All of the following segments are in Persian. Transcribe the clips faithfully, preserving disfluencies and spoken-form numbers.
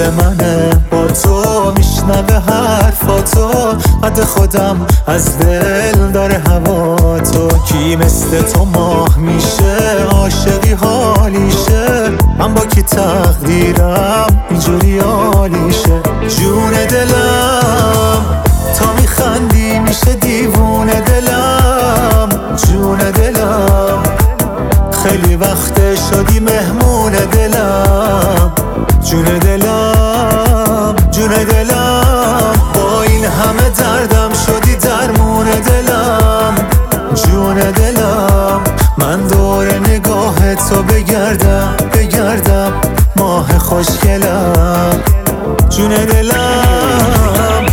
مثل منه، با تو میشنوه حرفاتو، قد خودم از دل داره هوا تو. کی مثل تو ماه میشه، عاشقی حالیشه، من با کی تقدیرم اینجوری عالیشه. جون دلم تا میخندی میشه دیوونه دلم، جون دلم خیلی وقت شدی مهمون دلم، جون دلم جون دلم با این همه دردم شدی درمون دلم، جون دلم من دور نگاه تو بگردم بگردم ماه خوشگلم، جون دلم.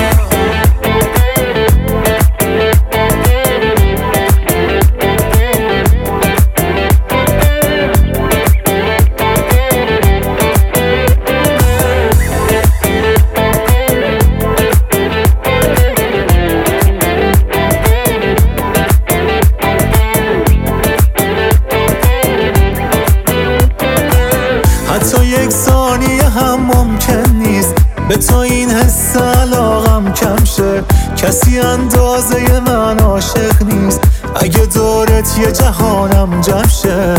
حتی یک ثانیه هم ممکن نیست به تو این حس علاقم کم شه، کسی اندازه من عاشق نیست، اگه دورت یه جهانم جمع شه.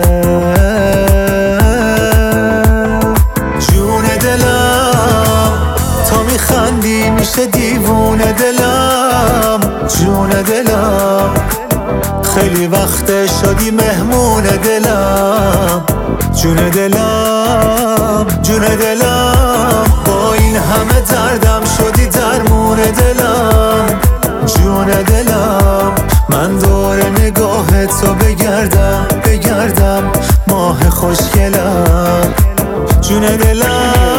جون دلم تا میخندی میشه دیوونه دلم، جون دلم خیلی وقت شدی مهمون دلم، جون دلم جون دلم با این همه دردم شدی درمون دلم، جون دلم من دور نگاه تو بگردم بگردم ماه خوشگلم، جون دلم.